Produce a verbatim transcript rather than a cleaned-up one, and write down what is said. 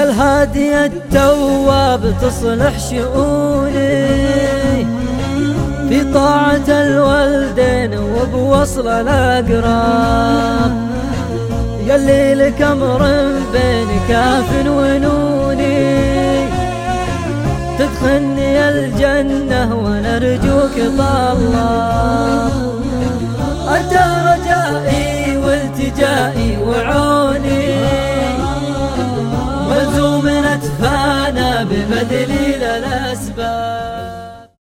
الهادي التواب تصلح شؤوني في طاعة الوالدين وبوصل الأقراب. يلي لك أمر بين كاف ونوني تدخلني الجنة ونرجوك طالله. أنت رجائي والتجائي وعوني ملزوم نتفانى ببذلي